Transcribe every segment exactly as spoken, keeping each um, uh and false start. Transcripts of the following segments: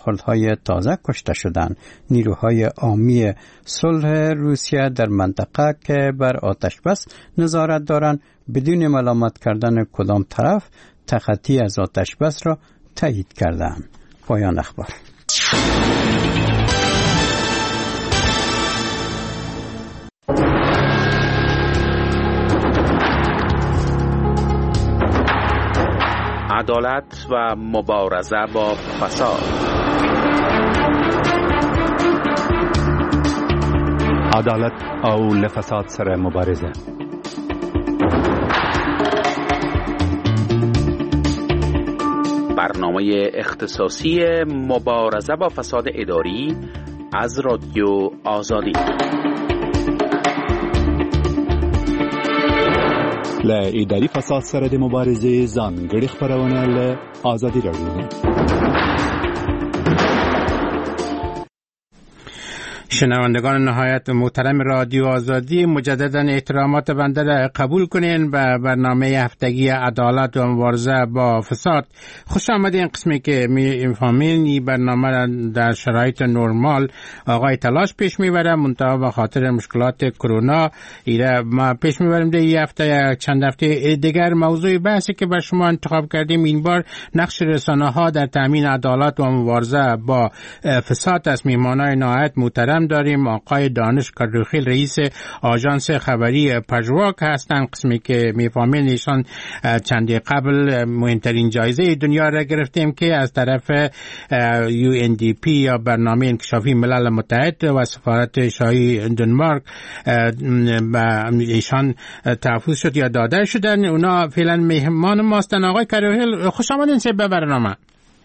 کردهای تازه کشته شدند. نیروهای عامی صلح روسیه در منطقه که بر آتش بس نظارت دارند بدون ملامت کردن کدام طرف تخطی از آتش بس را تایید کردند. پایان اخبار. عدالت و مبارزه با فساد. عدالت او لفساد سره مبارزه. برنامه اختصاصی مبارزه با فساد اداری از رادیو آزادی. ل اداري فساد سره د مبارزې ځانګړي خبرونه له آزادي راډیو. شنوندگان نهایت محترم رادیو آزادی، مجددا احترامات بنده را قبول کنین به برنامه هفتگی عدالت و مبارزه با فساد. خوش آمدین. قسمی که میفهمین این برنامه را در شرایط نرمال آقای تلاش پیش میبره، منتها به خاطر مشکلات کرونا ایره ما پیش میبریم. در این هفته چند هفته دیگر موضوع بحثی که بر شما انتخاب کردیم این بار نقش رسانه ها در تامین عدالت و مبارزه با فساد است. میهمانان نهایت محترم داریم. آقای دانش کردوخیل رئیس آژانس خبری پژواک هستند. قسمی که میفهمین ایشان چند قبل مهمترین جایزه دنیا را گرفتیم که از طرف یو ان دی پی یا برنامه انکشافی ملل متحد و سفارت شاهی دنمارک ایشان تحفظ شد یا داده شدن. اونا فعلا مهمان ماستن. آقای کردوخیل خوش آمدین به برنامه.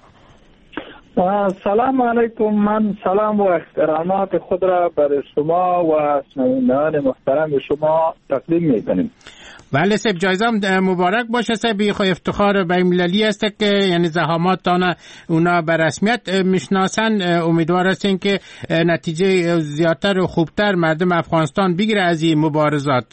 سلام علیکم. من سلام و احترامات خود را برای شما و شنوندگان محترم شما تقدیم می‌کنیم. بله سب جایزه مبارک باشه. سب افتخار بین‌المللی است که یعنی زحماتتان اونا به رسمیت میشناسن. امیدوار هستین که نتیجه زیادتر و خوبتر مردم افغانستان بگیره از این مبارزات.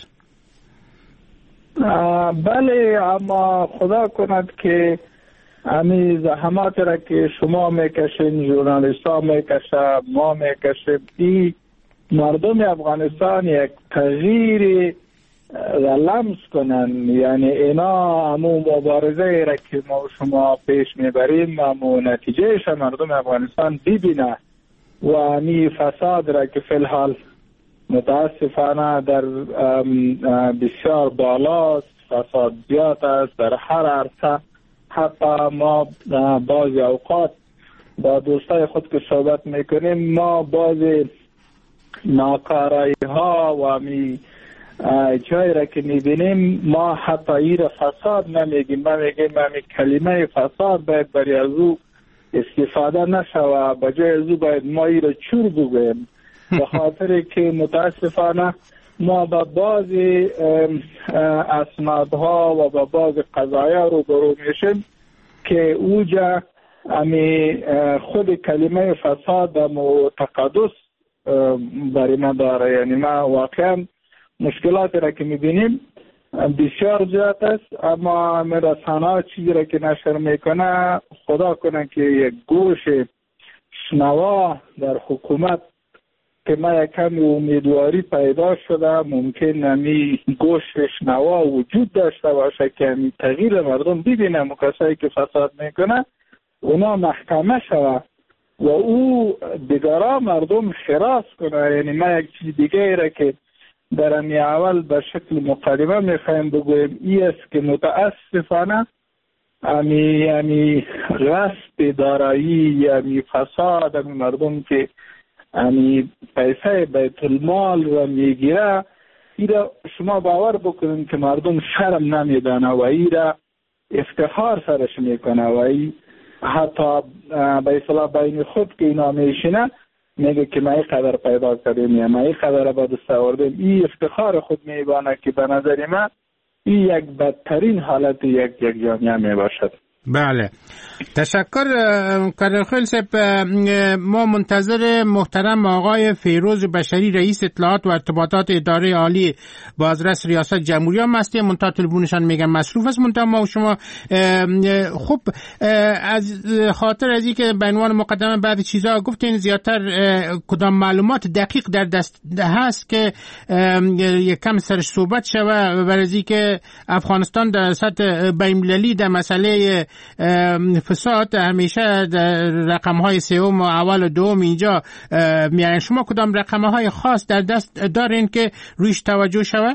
بله، اما خدا کند که امی زحمات را که شما میکشین، ژورنالیست ها میکشه، ما میکشیم، این مردم افغانستان یک تغییر لمس کنن. یعنی اینا همون مبارزه را که ما شما پیش میبریم همون نتیجهش مردم افغانستان ببینه و امی فساد را که فی الحال متاسفانه در بسیار بالاست، فساد زیاد است در هر عرصه. حتی ما بعضی اوقات با دوستای خود که صحبت میکنیم، ما بعضی ناکارایی ها و می جایی را که میبینیم ما حتی این را فساد نمیگیم، ما میگیم همی کلمه فساد باید برای از او استفاده نشوه، بجای از او باید ما این را چور بگویم، به خاطر که متاسفانه ما با بعضی اسنادها و با بعضی قضایا رو برو میشیم که اوجا امی خود کلمه فساد و تقدس برای ما داره. یعنی ما واقعا مشکلات را که میبینیم بسیار زیاد است، اما رسانه چیزی را که نشر میکنه خدا کنه که یک گوش شنوا در حکومت که ما یکم امیدواری پیدا شده، ممکن نمی گوش شنوا وجود داشته باشه که می تغییر مردم ببینه، مکسایی که فساد میکنه اونا محکمه شوه و او دیگرا مردم خراس کنه. یعنی ما یک چیز دیگه را که در امی اول به شکل مقدمه میخوایم بگویم ای است که متاسفانه امی امی غصب دارایی، امی فساد، امی مردم که امی پیسه بیت المال رو میگیره، ایره شما باور بکنین که مردم شرم نمیدانه و ایره افتخار سرش میکنه و ای حتی به اصطلاح بین خود که اینا میشینه میگه که ما این قدر پیدا کردیم یا ما این قدر با دست آوردیم. این افتخار خود میبانه که به نظر من این یک بدترین حالت یک یک جامعه میباشد. بله، تشکر کرد. خیلی سب ما منتظر محترم آقای فیروز بشری رئیس اطلاعات و ارتباطات اداره عالی بازرس ریاست جمهوری هم هستیم. منتها تلفنشان میگن مصروف است. منتها ما و شما خوب از خاطر از اینکه به عنوان مقدمه بعضی چیزا گفتین، زیادتر کدام معلومات دقیق در دست هست که یک کم سرش صحبت شوه، برای اینکه افغانستان در سطح بین‌المللی در مسئله فساد همیشه در رقم‌های سوم و اول و دوم اینجا میایین. شما کدام رقم‌های خاص در دست دارین که رویش توجه شوه؟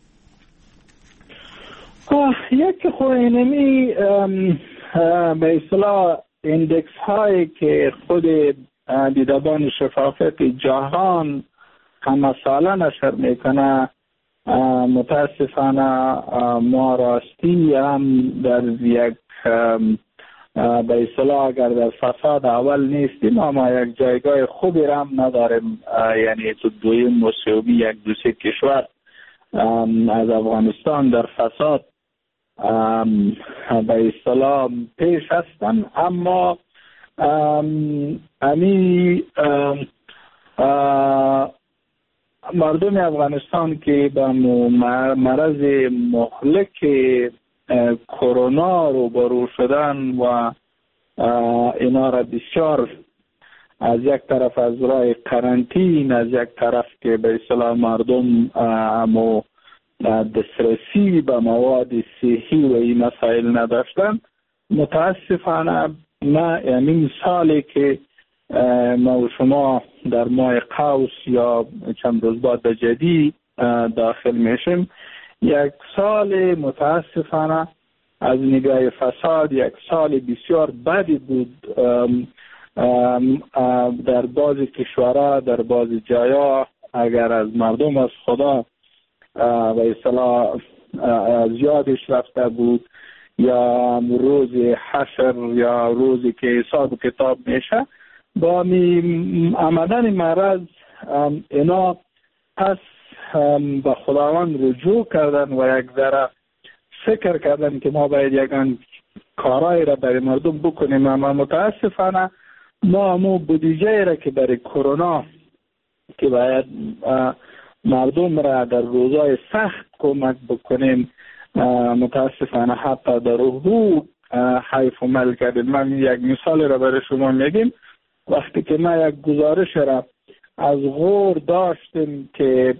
یک خوینمی به اصطلاح ایندکس هایی که خود دیدبان شفافیت جهان همه ساله نشر میکنه، متاسفانه ما راستی هم در یک به اصطلاح اگر در فساد اول نیستیم، اما یک جایگاه خوبی هم نداریم. یعنی تو دویم و سومی یک دو سه کشور از افغانستان در فساد به اصطلاح پیش هستن. اما امی مردم افغانستان که به مرض مهلک کرونا روبرو شدن و اینا را بسیار از یک طرف از راه قرنطین، از یک طرف که به اصطلاح مردم امو دسترسی به مواد صحی و این مسائل نداشتن، متاسفانه ما همین سالی که ما و شما در ماه قوس یا چند روز بعد به جدی داخل میشیم، یک سال متاسفانه از نگاه فساد یک سال بسیار بدی بود. ام ام ام در بعضی کشورها، در بعضی جایا اگر از مردم از خدا به اصطلاح زیادش رفته بود، یا روز حشر یا روزی که حساب کتاب میشه، با آمدن مرض اینا پس به خداوند رجوع کردن و یک ذره فکر کردن که ما باید یکان کارایی را برای مردم بکنیم. اما متاسفانه ما همون بودجه را که برای کرونا که باید مردم را در روزهای سخت کمک بکنیم، متاسفانه حتی در حقوق حیف و مل کردیم. من یک مثال را برای شما میگیم. وقتی که ما یک گزارش را از غور داشتیم که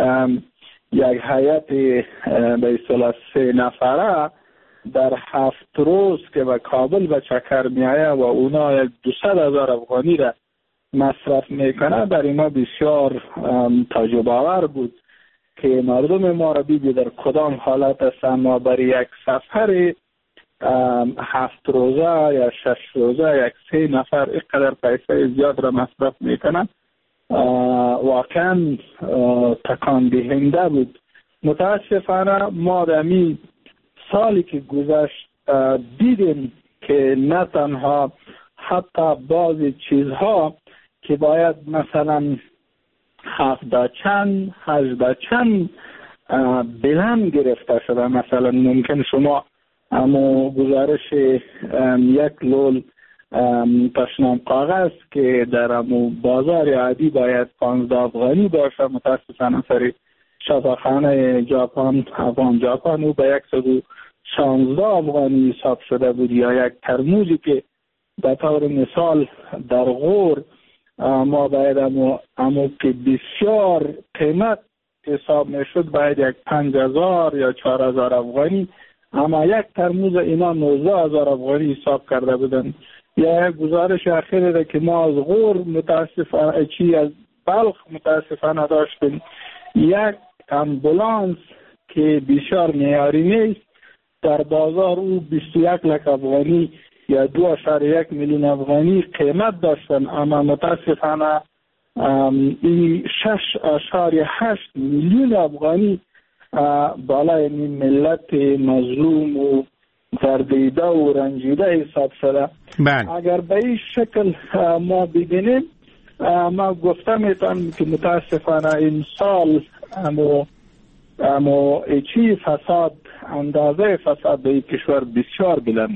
یک هیئت به اصطلاح سه نفره در هفت روز که به کابل به چکر میایه و اونا یک دویست هزار افغانی را مصرف میکنه، برای ما بسیار تعجب آور بود که مردم ما را بیدی در کدام حالت است. اما برای یک سفر هفت روزه یا شش روزه یک سه نفر اینقدر پیسه زیاد را مصرف میکنن، واقعا تکان دهنده بود. متاسفانه ما دمی سالی که گذشت دیدیم که نه تنها حتی بعضی چیزها که باید مثلا هفده چند هجده چند بلند گرفته شده، مثلا ممکن شما اما گزارش یک لول تشنام کاغذ که در امو بازار عادی باید پانزده افغانی باشه، متاسفانه سری شفاخانه ژاپن افغان ژاپن او به صد و شانزده افغانی حساب شده بود. یا یک ترموزی که به طور مثال در غور ما باید امو, امو که بسیار قیمت حساب میشد باید یک پنج هزار یا چهار هزار افغانی، اما یک ترموز اینا نوزده هزار افغانی حساب کرده بودن. یا یک گزارش اخیری را که ما از غور متاسفانه چی از بلخ متاسفانه داشتیم، یک امبولانس که بسیار معیاری نیست در بازار او بیست و یک لک افغانی یا دو اشاره یک میلیون افغانی قیمت داشتن، اما متاسفانه این شش اشاره هشت میلیون افغانی بالای این ملت مظلوم و دردیده و رنجیده حساب شده. بله. اگر به این شکل ما ببینیم، ما گفته میتونم که متاسفانه این سال اما اما چی فساد، اندازه فساد به این کشور بسیار بلند بود.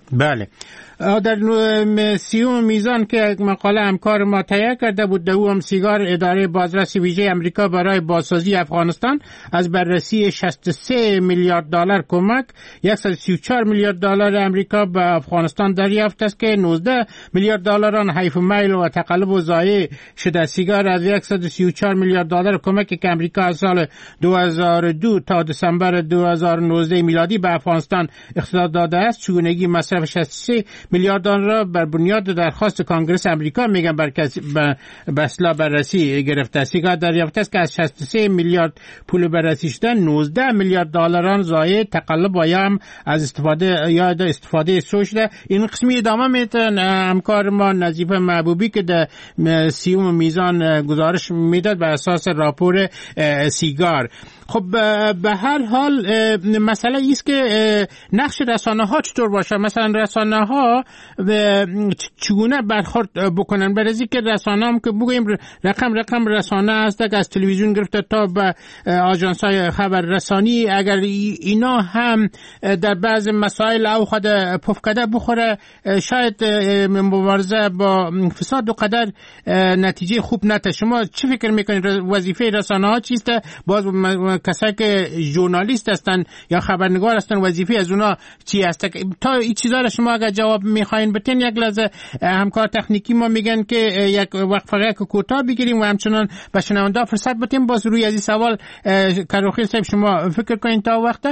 بله. در سیوم میزان که مقاله همکار ما تهیه کرده بود، دوم سیگار، اداره بازرسی ویژه امریکا برای بازسازی افغانستان از بررسی شصت و سه میلیارد دلار کمک صد و سی و چهار میلیارد دلار امریکا به افغانستان دریافت است که نوزده میلیارد دلار آن حیف میل و تقلب و ضایع شده. سیگار از صد و سی و چهار میلیارد دلار کمکی که امریکا از سال دو هزار و دو تا دسامبر دو هزار و نوزده میلادی به افغانستان اختصاص داده است، چگونگی مصرف شصت و سه میلیارد دلار را بر بنیاد درخواست کانگرس امریکا میگن بر به اصلاح بررسی گرفته. سیگار دریافت است که از شصت و سه میلیارد پول بررسی شده، نوزده میلیارد دلار آن ضایع، تقلب و یا هم از استفاده یا استفاده سو شده. این قسمی ادامه میتن همکار ما نظیف محبوبی که در سیوم میزان گزارش میداد بر اساس راپور سیگار. خب به هر حال مسئله ایست که نقش رسانه ها چطور باشه. مثلا رسانه ها چگونه برخورد بکنن؟ برای که رسانه هم که بگویم رقم رقم رسانه هست که از تلویزیون گرفته تا به آژانس های خبر رسانی، اگر اینا هم در بعض مسائل او خود پفکده بخوره، شاید مبارزه با فساد و قدر نتیجه خوب نته. شما چی فکر میکنید وظیفه رسانه ها چیست؟ باز کسایی که ژورنالیست هستن یا خبرنگار هستن وظیفه از اونا چی هست؟ تا این چیزا رو شما اگر جواب میخواین بتین، یک لحظه همکار تکنیکی ما میگن که یک وقفه کوتاه بگیریم و همچنان به شنونده فرصت بتیم باز روی از این سوال کروخیل صاحب شما فکر کنین تا وقته.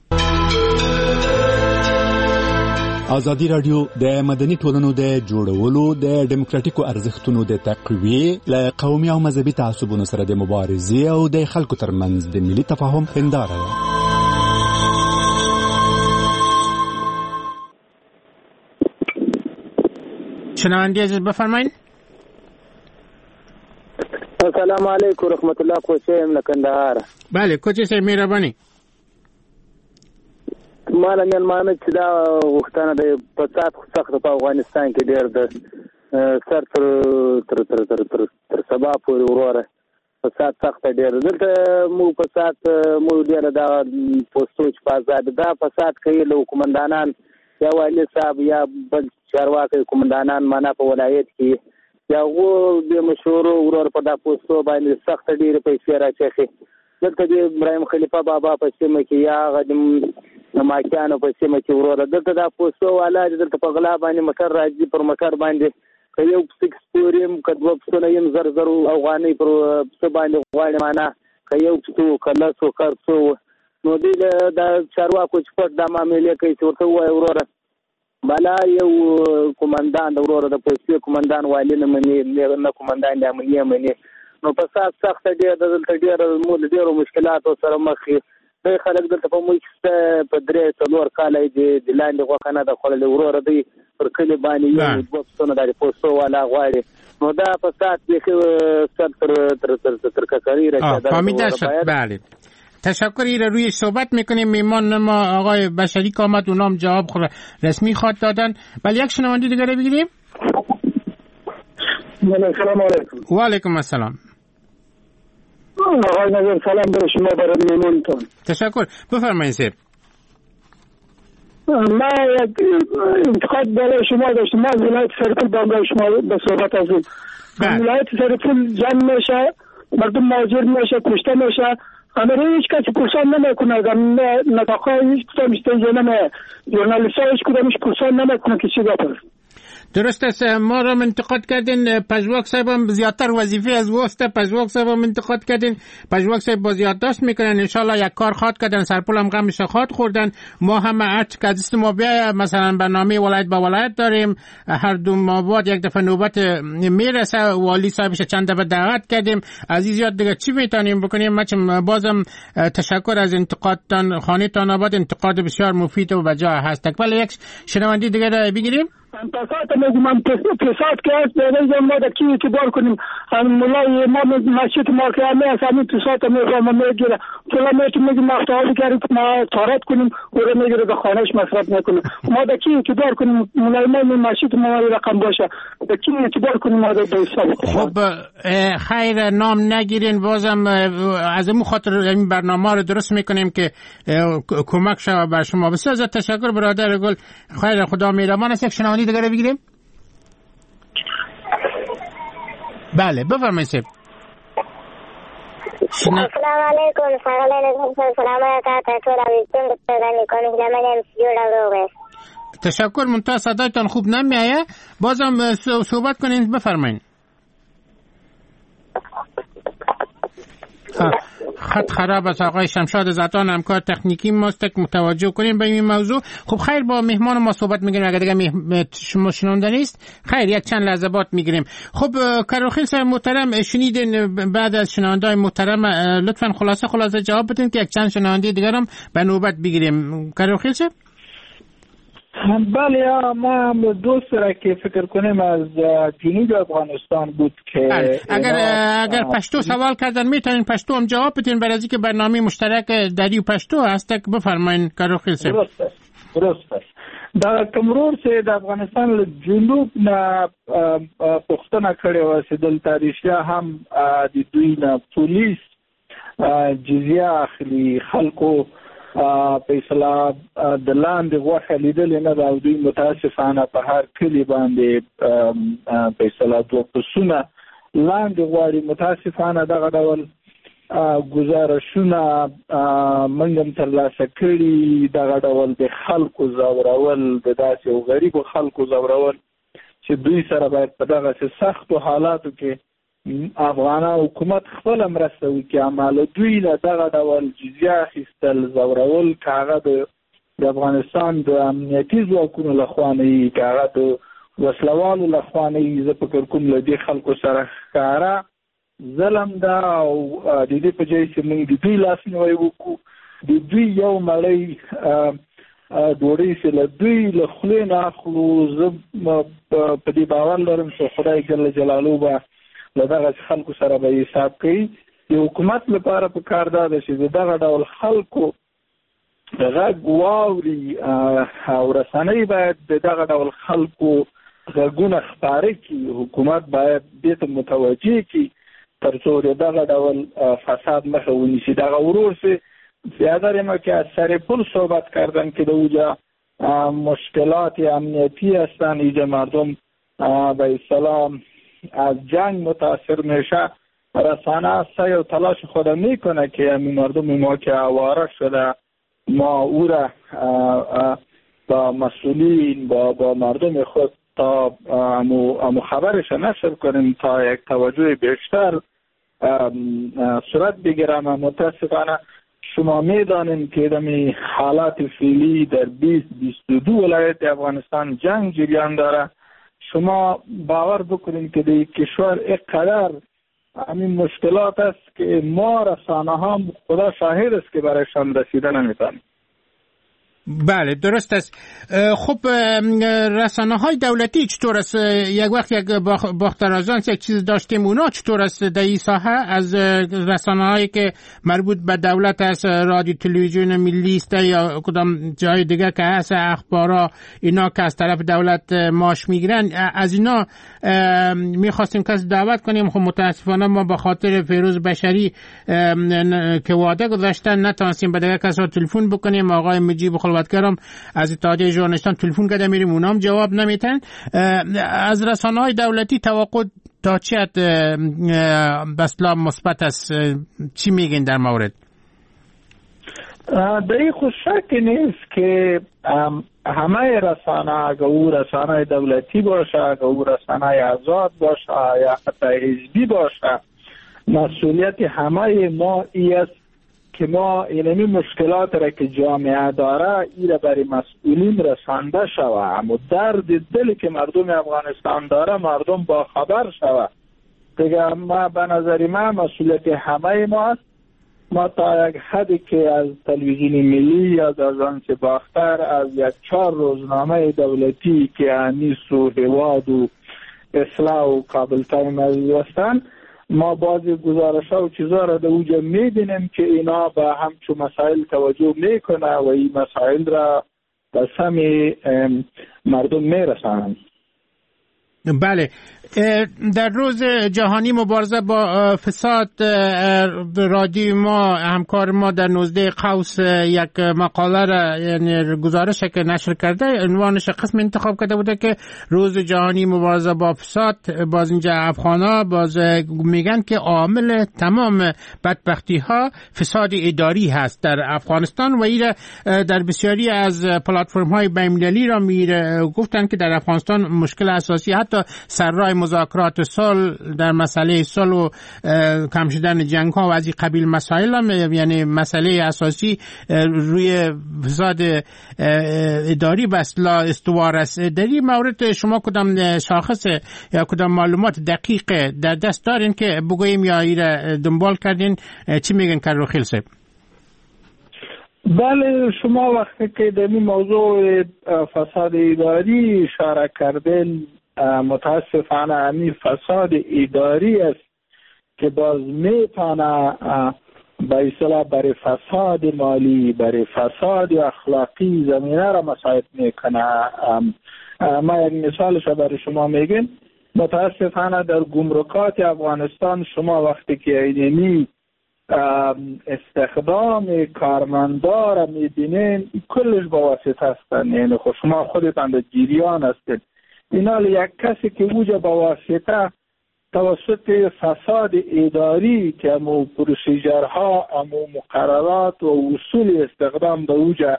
ازادي رادیو د مدني ټولنو د جوړولو د ډیموکراتیکو ارزښتونو د تقویې له قومي او مذهبي تعصبونو سره د مبارزې او د خلکو ترمنځ د ملي تفاهم هنداره ده. شنونده عزیز بفرمایید. السلام علیکم رحمت الله. کوچیم لکندهار. بله کوچه صاحب مهرباني. مالا نن مانه چې دا وختانه د فساد سخت په افغانستان کې ډېر د سر تر تر تر تر تر تر سبا پورې وروره فساد سخت ډېر دلته مو فساد مو ډېر دا پوسټو چې په آزاد دا فساد کوي له کومندانان یا والي صاحب یا بل چارواکي کومندانان معنا په ولایت کې یا و د مشورو ورور په دا پوسټو باندې سخت ډېر پیسې راچخي. دلته د ابراهيم خلیفه بابا په سیمه کې یا غدم نماکانو په سیمه کې وروره دلته دا پوسټو والا دلته په غلا باندې موټر راځي پر موټر باندې که یو سکس پوریم کدو پسونه یم زر زر افغاني پر څه باندې غواړي معنا که یو څو کله څو کارڅو نو دې دا چارواکو چې په د معاملې کوي چې ورته وایي وروره بالا یو کومندان وروره د پولیسو کومندان والی نه مني نه کومندان د امنیه مني نو په سات سخت ډېر دلته ډېر مو ډېر مشکلات سره مخ دی. خلک دلته په موږ په درې څلور کاله د لاندې غوښه نه د خوړلې وروره دی پر کلي باندې یو دوه پسونه د پوسټو والا غواړي نو دا فساد بیخي سر تر تر تر تر ککری راځي. فهمیده شد. بله تشکری را روی صحبت میکنیم. میمان ما آقای بشری که آمد اونام جواب رسمی خواد دادن. ولی یک شنونده دیگه رو بگیریم. سلام علیکم. و علیکم السلام. آقای نظر سلام برای شما برای میمونتون. تشکر. بفرمایید سر. ما یک انتقاد برای شما داشتم. ما از ولایت سرپل برای شما به صحبت هستیم. ولایت سرپل جمع میشه، مردم مهاجر میشه، کشته میشه. اما هیچ کسی پرسان نمیکنه. نطاقای هیچ کدام استیجه نمیه. ژورنالیست ها هیچ کدامش پرسان نمیکنه که چی گفت. درست است. ما را انتقاد کردین. پژواک صاحب هم زیادتر وظیفه از واسطه پژواک صاحب هم انتقاد کردین. پژواک صاحب باز یادداشت میکنن انشالله یک کار خواد کردن سرپل هم غمش خواد خوردن. ما هم هرچ که دست ما بیا مثلا برنامه ولایت با ولایت داریم، هر دو ماه بعد یک دفعه نوبت میرسه، والی صاحبش چند دفعه دعوت کردیم. عزیز یاد دیگه چی میتونیم بکنیم؟ ما بازم تشکر از انتقادتان. خانه تان آباد انتقاد بسیار مفید و بجا هست. ولی یک شنونده دیگه را بگیریم. فساد میگم فساد که است به ما در کی اعتبار کنیم مولای ما مسجد ما که همه از همین فساد میگم میگیره فلان میگم مفتاحی کرد ما طارت کنیم و رو میگیره به خانهش مصرف نکنیم ما در کی اعتبار کنیم مولای ما مسجد ما رقم باشه در کی اعتبار کنیم ما در حساب. خب خیر نام نگیرین بازم از این خاطر این برنامه رو درست میکنیم که کمک شوه بر شما. بسیار زیاد تشکر برادر گل. خیر خدا مهربان است. یک شنوندی دیگه رو بگیریم. بله بفرمایید. سلام علیکم. سلام علیکم. سلام علیکم. تو را میتونم بتونم کنیم که من جوړ راغلی. تشکر. منتها صدایتان خوب نمیایه. بازم صحبت کنین بفرمایید. خط خراب است. آقای شمشاد زعتان همکار تکنیکی ماست که متوجه کنیم به این موضوع. خب خیر با مهمان ما صحبت میگیریم اگر دیگه شما شنونده نیست خیر یک چند لحظه بات میگیریم. خب کاروخیل صاحب محترم شنیدین بعد از شنوندای محترم لطفا خلاصه خلاصه جواب بدین که یک چند شنونده دیگه هم به نوبت بگیریم. کاروخیل صاحب بله ما دوست را که فکر کنیم از جنوب افغانستان بود که اگر اگر پشتو سوال کردن میتونین پشتو هم جواب بدین برای اینکه برنامه مشترک دری و پشتو هست که بفرمایین کاروخیل صاحب. درست است درست است در کمرور سے د افغانستان جنوب نه پښتنه کړي وسیدل تاریخیا هم د دوی نه پولیس جزیه اخلي خلکو په اصطلاح د لاندې غوښه لیدل نه دا دوی متاسفانه په هر کلی باندې په اصطلاح دوه پسونه لاندې غواړي. متاسفانه دغه ډول گزارشونه منګم ترلاسه کړي دغه ډول د خلکو زورول د داسې یو غریبو خلکو زورول چې دوی سره باید په دغه سختو حالاتو کې افغان حکومت خپل مرسته وکړي. عمل دوی له دغه ډول جزیه اخیستل زورول کاغه د افغانستان د امنیتي ځواکونو لخوا نه کاغه د وسلوالو لخوا نه زه فکر کوم له دې خلکو سره ښکاره ظلم ده او د دې په ځای چې موږ د دوی لاسنیوی وکړو د دوی یو مړی ډوډۍ چې له دوی له خولې نه اخلو. زه په دې باور لرم چې خدای جل جلاله به له دغه خلکو سره به حساب کوي. د حکومت لپاره په کار ده چې دغه ډول خلکو غږ واوري او رسنۍ باید دغه ډول خلکو غږونه خپاره کړي. حکومت باید دې ته متوجه کړي تر څو دغه ډول فساد مخه ونیسي. دغه ورور سه زیادر ما که از سر پل صحبت کردن که دوجا مشکلات امنیتی هستن اینجا مردم به اصطلاح از جنگ متاثر میشه. رسانه سعی و تلاش خود میکنه که همین مردم ما که آواره شده ما او را با مسئولین با با مردم خود تا امو خبرش نشر کنیم تا یک توجه بیشتر صورت بگیرم. متاسفانه شما میدانیم که دمی حالات فعلی در بیست بیست و دو ولایت افغانستان جنگ جریان داره. شما باور بکنید که در کشور اینقدر همین مشکلات است که ما رسانه ها خدا شاهد است که برایشان رسیده نمیتونیم. بله درست است. خب رسانه های دولتی چطور است؟ یک وقت یک باخترازانس یک چیز داشتیم اونا چطور است در این ساحه از رسانه هایی که مربوط به دولت است رادیو تلویزیون ملی است یا کدام جای دیگه که هست اخبارا اینا که از طرف دولت ماش میگیرن از اینا میخواستیم کسی دعوت کنیم. خب متاسفانه ما به خاطر فیروز بشری که وعده گذاشتن نتونستیم به دیگه کسا تلفن بکنیم. آقای مجیب خلوتگرم از اتحادیه ژورنالیستان تلفن کرده میریم اونام جواب نمیتن. از رسانه‌های دولتی توقع تا چه حد بسلا مثبت است؟ چی میگین در مورد؟ در این خود شک نیست که همه رسانه اگر او رسانه دولتی باشه اگر او رسانه آزاد باشه یا حتی حزبی باشه مسئولیت همه ما ای است که ما اینمی مشکلات را که جامعه داره این را برای مسئولین رسانده شوه. اما درد دلی که مردم افغانستان داره مردم با خبر شوه. دیگه ما به نظر ما مسئولیت همه ما است ما تا یک حدی که از تلویزیون ملی یا از آژانس باختر از یک چهار روزنامه دولتی که انیس و هواد و اصلاح و کابل تایم هستند، ما بعضی گزارش ها و چیزا را در اوجا میبینیم که اینا به همچون مسائل توجه میکنه و این مسائل را به سم مردم میرسانند. بله، در روز جهانی مبارزه با فساد رادیو ما همکار ما در نوزده قوس یک مقاله را یعنی گزارش که نشر کرده، عنوانش قسم انتخاب کرده بوده که روز جهانی مبارزه با فساد. باز اینجا افغانا باز میگن که عامل تمام بدبختی ها فساد اداری هست در افغانستان و این در بسیاری از پلتفرم های بین‌المللی را میره گفتن که در افغانستان مشکل اساسی حتی سرای مذاکرات صلح در مسئله صلح و کم شدن جنگ ها و از این قبیل مسائل هم یعنی مسئله اساسی روی فساد اداری به اصطلاح استوار است. در این مورد شما کدام شاخص یا کدام معلومات دقیق در دست دارین که بگوییم یا ایره دنبال کردین؟ چی میگن که رو خیل صاحب؟ بله، شما وقتی که در این موضوع فساد اداری اشاره کردین، متاسفانه همین فساد اداری است که باز میتونه به اصطلاح برای فساد مالی، برای فساد اخلاقی زمینه را مساعد میکنه. ما یک مثالش برای شما میگم. متاسفانه در گمرکات افغانستان شما وقتی که اینمی استخدام کارمندا را میبینین کلش با واسطه هستن، یعنی خود شما خودتان در جریان هستید. اینا یک کسی که اوجا با واسطه توسط فساد اداری که امو پروسیجرها، امو مقررات و اصول استخدام در اوجا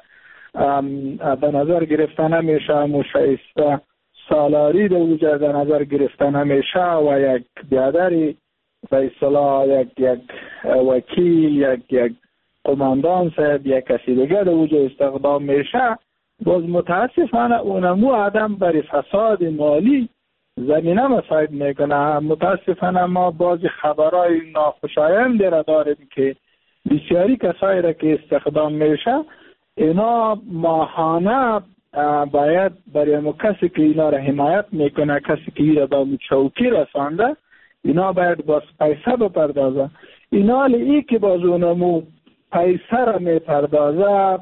به نظر گرفتن نمیشه، امو شایسته سالاری در اوجا در نظر گرفتن نمیشه و یک بیادری به اصطلاح یک یک وکیل، یک یک قماندان صاحب، یک کسی دیگر در اوجا استخدام میشه. باز متاسفانه اونمو آدم برای فساد مالی زمینه مساعد میکنه. متاسفانه ما بعضی خبرهای ناخوشایند را داریم که بسیاری کسایی را که استخدام میشه اینا ماهانه باید برای امو کسی که اینا را حمایت میکنه، کسی که اینا با چوکی رسانده، اینا باید باز پیسه بپردازه. اینا ای که باز اونمو پیسه را میپردازه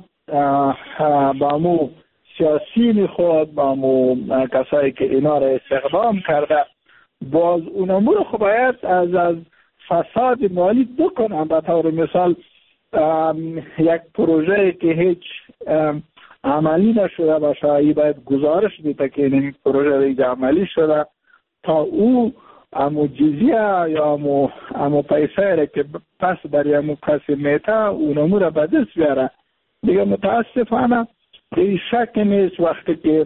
با مو سیاسی خود، با مو کسایی که اینا را استخدام کرده، باز اونمو رو خب باید از از فساد مالی بکنن. به طور مثال یک پروژه که هیچ عملی نشده باشه، ای باید گزارش بیده که این پروژه دیگه عملی شده تا او امو جزیه یا امو, امو پیسه را که پس برای امو کسی میته اونمو را به دست بیاره. دیگه متاسفانه این شک نیست وقتی که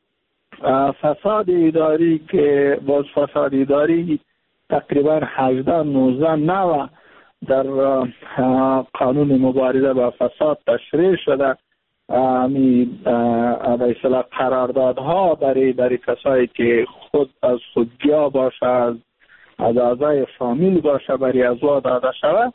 فساد اداری که باز فساد اداری تقریبا هجده نوزده نوع در قانون مبارزه با فساد تشریح شده. می به اصطلاح قراردادها برای برای کسایی که خود از خودگیا باشه، از از اعضای فامیل باشه، برای ازوا داده شود.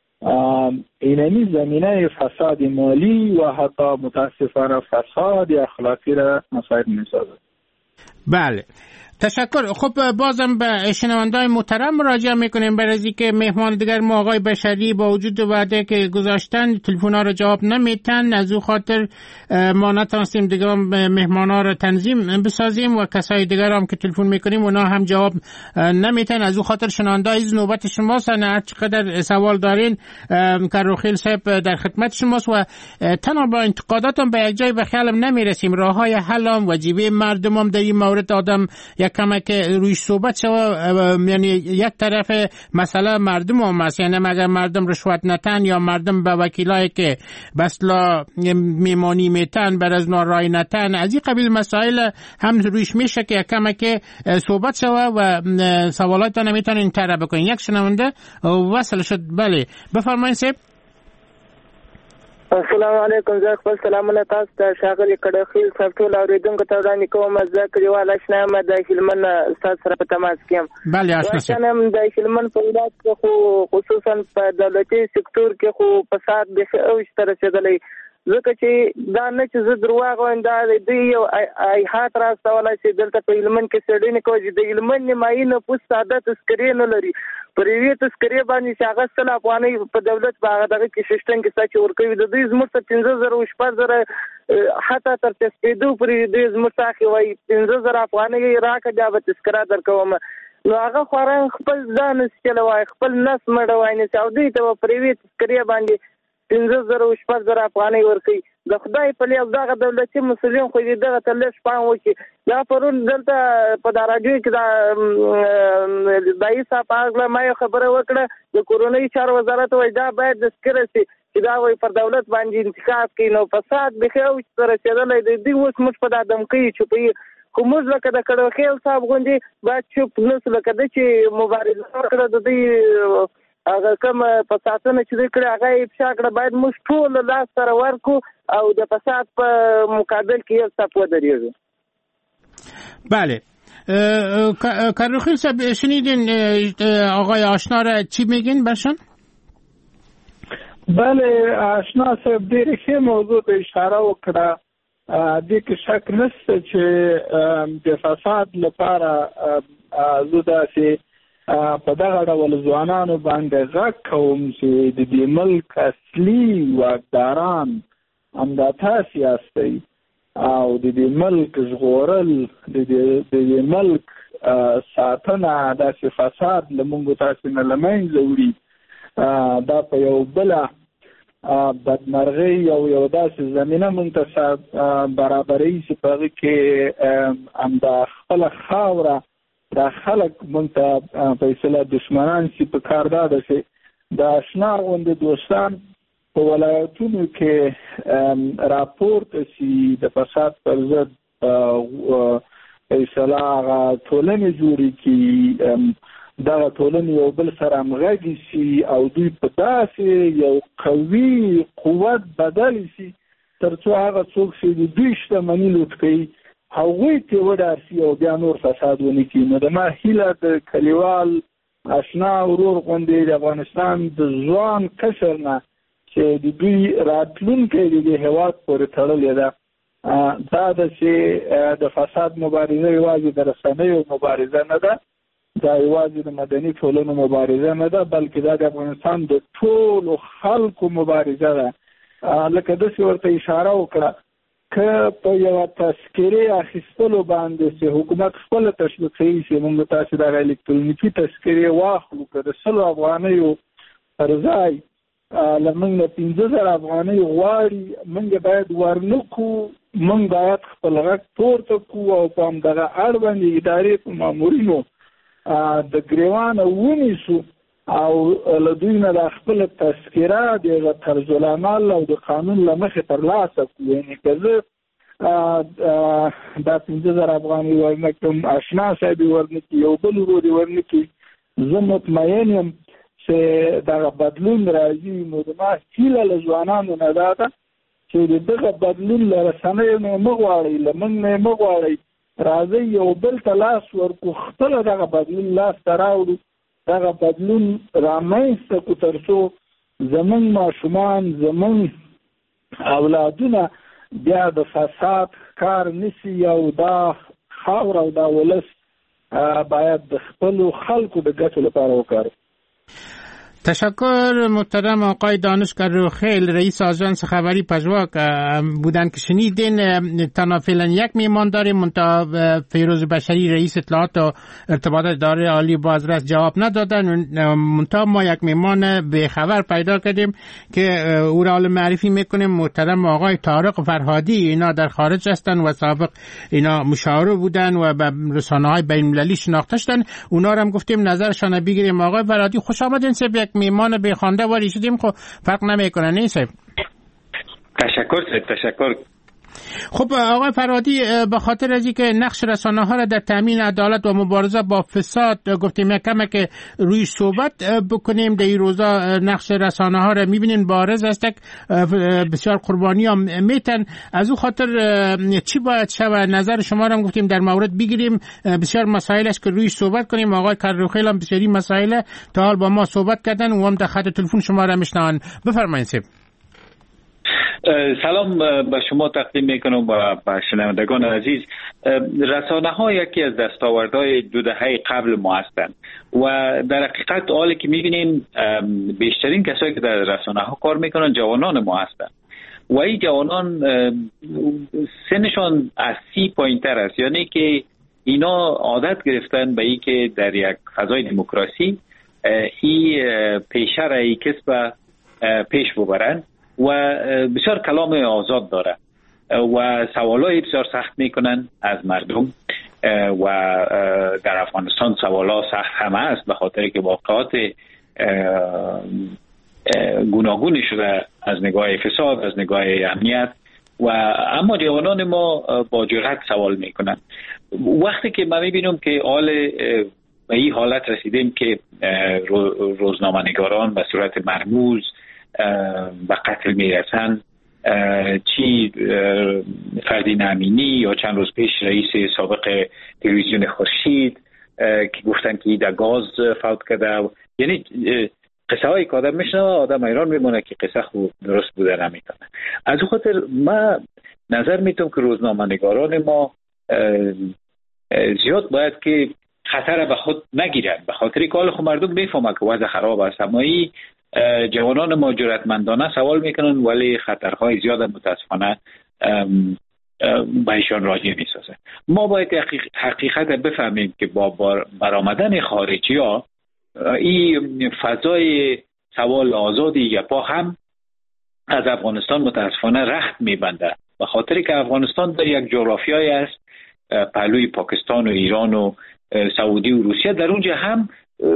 اینمی زمینه فساد مالی و حتی متاسفانه فساد اخلاقی را مساعد می‌سازد. بله، تشکر. خب بازم به شنونده‌های محترم مراجعه میکنیم برای اینکه مهمان دیگر ما آقای بشری با وجود وعده که گذاشتن تلفن‌ها رو جواب نمیتن، از او خاطر ما نتونستیم دیگه مهمانا رو تنظیم بسازیم و کسای دیگر هم که تلفن میکنیم اونا هم جواب نمیتن. از او خاطر شنونده‌ها از نوبت شماست، هر چقدر سوال دارین کروخیل صاحب در خدمت شماست و تنها با انتقاداتم به یک جای به خیالم نمیرسیم. راههای حل هم وجیبه مردم هم در این مورد آدم یک کمه که رویش صحبت شود، یعنی یک طرف مسئله مردم هم است، یعنی اگر مردم رشوت نتن یا مردم به وکیلایی که بسلا میمانی میتن بر از نارای نتن، از این قبیل مسائل هم رویش میشه که یک کمه که صحبت شود و سوالات نمیتونن این طرح بکنین. یک شنونده وصل شد. بله بفرمایید صاحب. السلام علیکم. زه خپل سلامونه تاسو ته ښاغلي کډخیل صاحب ټول اوریدونکو ته وړاندې کوم. زه کلیوال اشنا یم د هلمند استاد سره په تماس کې یم. بله اشنا صاحب د هلمند په ولایت کې خو خصوصا په دولتي سکتور کې خو فساد بیخي اوج ته رسېدلی، ځکه چې دا نه چې زه درواغ وایم، دا دوی یو ایحات راستولی چې دلته په هلمند کې څېړنې کوي چې د هلمند نیمایي نفوس ساده تذکرې نه لري. پر یوې تذکرې باندې چې هغه سل افغانۍ په دولت په هغه دغه کې سیسټم کې ستا چې ورکوي، د دوی زموږ ته پنځه زره او شپږ زره حتی تر تسپېدو پورې دوی زموږ ته اخې وایي پنځه زره افغانۍ راکړه بیا به تذکره درکوم. نو هغه خورا خپل ځان سکله وایي، خپل نس مړه وایي نه، او دوی ته به پر یوې تذکرې باندې پنځه زره او شپږ زره افغانۍ ورکوي. د خدای په لیاو دغه دولتي مسؤلین خو دې دغه ته لږ پام وکړي. دا پرون دلته په دا راډیو کې دا دایي صاحب په هکله ما یو خبره وکړه، د کورنۍ چارو وزارت وایي دا باید تذکره شي چې دا وایي پر دولت باندې انتخاب کوي. نو فساد بیخي اوج ته رسېدلی دی. دوی اوس موږ په دا دمکۍ چوپوي، خو موږ لکه د کډوخیل صاحب غوندې باید چوپ نسو، لکه ده چې مبارزه وکړه د دوی هغه کوم فسادونه چې دوی کړي هغه یې افشا کړه، باید موږ ټول لاس سره ورکړو او د فساد په مقابل کې یو صف ودرېږو. بله کډوخیل صاحب شنیدین آقای آشنا را چی میگین برشان؟ بله آشنا صاحب ډېرې ښې موضوع ته اشاره وکړه. دې کې شک نشته چې د فساد لپاره زه داسې په دغه ډول ځوانانو باندې غږ کوم چې د دې ملک اصلي واکداران همدا تاسې یاستئ، او د دې ملک ژغورل، د دې ملک ساتنه، داسې فساد له موږ تاسې نه له منځه وړي، دا په یو بله بدمرغۍ او یو داسې زمینه موږ ته برابروي چې په هغې کې همدا خپله خاوره دا خلک مونږ ته فیصله دشمنان شي. په کار دا ده چې د اشنا غوندې دوستان په ولایتونو کې راپورته شي، د فساد پر ضد فیصله هغه ټولنې جوړې کړي، دغه ټولنې یو بل سره همغږي شي او دوی په داسې یو قوي قوت بدل شي تر څو هغه څوک چې د دوی شتمني لوټ کوي هغوی ته وډارسي او بیا نور فساد ونه کړي. نو د ما هیله د کلیوال اشنا ورور غوندې د افغانستان د ځوان کشر نه چې د دوی راتلونکی د دې هېواد پورې تړلې ده، دا ده چې د فساد مبارزه یوازې د رسنیو مبارزه نه ده، دا یوازې د مدني ټولنو مبارزه نه ده، بلکې دا د افغانستان د ټولو خلکو مبارزه ده. لکه داسې ورته اشاره وکړه که په یوه تذکرې اخیستلو باندې چې حکومت خپله تشویقوي چې موږ تاسې دغه الکترونیکي تذکرې واخلو، که د سلو افغانیو پر ځای له موږ نه پنځه زره افغانۍ غواړي، موږ باید ورنه کړو، موږ باید خپل غږ پورته کړو او په همدغه اړوند ادارې په مامورینو د ګریوانه ونیسو او له دوی نه د خپله تذکره د طرز العمل او د قانون له مخې ترلاسه کړو. یعنې که زه دا پنځه زره افغانۍ ورنه کړم، اشنا صاحب یې ورنه کړي، یو بل ورور یې ورنه کړي، زه مطمئن یم چې دغه بدلون راځي. نو زما هیله له ځوانانو نه دا ده چې د دغه بدلون له رسنیو نه یې مه غواړئ، له موږ نه یې مه غواړئ، راځئ یو بل ته لاس ورکړو، خپله دغه بدلون لاس ته راوړو، دغه بدلون رامنځته کړو تر څو زموږ ماشومان، زموږ اولادونه بیا د فساد کار نشي او دا خاوره او دا ولس باید د خپلو خلکو د ګټو لپاره وکاروي. تشکر محترم آقای دانش کډوخیل، رئیس آژانس خبری پژواک بودن که شنیدین. تنها فعلا یک میهمان داریم، منتها فیروز بشری رئیس اطلاعات و ارتباطات اداره عالی بازرس جواب ندادن، منتها ما یک میهمان به خبر پیدا کردیم که او را معرفی میکنیم، محترم آقای طارق فرهادی. اینا در خارج هستن و سابق اینا مشاور بودن و به رسانه‌های بین‌المللی شناخته شدن. اونا رو هم گفتیم نظرشان بگیریم. آقای فرهادی خوش آمدین. سه یک میمان به خوانده واری شدیم، خب فرق نمیکنه. نیست صاحب؟ تشکر صاحب، تشکر. خب آقای فرهادی، به خاطر از اینکه نقش رسانه ها را در تامین عدالت و مبارزه با فساد گفتیم کمه که روی صحبت بکنیم، در این روزا نقش رسانه ها را میبینین بارز است، بسیار قربانی هم میتن. از او خاطر چی باید شود؟ نظر شما را هم گفتیم در مورد بگیریم، بسیار مسائل است که روی صحبت کنیم. آقای کروخیل هم بسیاری مسائل تا حال با ما صحبت کردن و هم در خط تلفن شما را میشنون. بفرمایید سیب. سلام به شما تقدیم میکنم و به شنوندگان عزیز. رسانه ها یکی از دستاوردهای دو دهه قبل ما هستند و در حقیقت حالی که میبینیم بیشترین کسایی که در رسانه ها کار میکنن جوانان ما هستند و این جوانان سنشان از سی پایین تر است، یعنی که اینا عادت گرفتن به این که در یک فضای دموکراسی این پیشه را ای کسب پیش ببرن و بسیار کلام آزاد داره و سوالای بسیار سخت میکنن از مردم و در افغانستان سوالا سخت هم است به خاطر که واقعات گوناگونی شده از نگاه فساد، از نگاه امنیت و اما جوانان ما با جرأت سوال میکنن. وقتی که من میبینم که حال به این حالت رسیدیم که روزنامه‌نگاران به صورت مرموز به قتل میرسن، چی فردین امینی یا چند روز پیش رئیس سابق تلویزیون خورشید که گفتن که در گاز فوت کرده، یعنی قصه هایی که آدم میشنه آدم ایران میمونه که قصه خوب درست بوده نمیتونه. از اون خاطر من نظر میتونم که روزنامه‌نگاران ما زیاد باید که خطر به خود نگیرن، به خاطر که حال خود مردم میفهمه که وضع خراب است، اما این جوانان ما جرأتمندانه سوال میکنن ولی خطرهای زیاد متاسفانه به ایشان راجع میسازه. ما باید حقیقت بفهمیم که با برآمدن خارجی ها این فضای سوال آزادی یا پا هم از افغانستان متاسفانه رخت میبنده، به خاطر که افغانستان در یک جغرافیایی است پهلوی پاکستان و ایران و سعودی و روسیه، در اونجا هم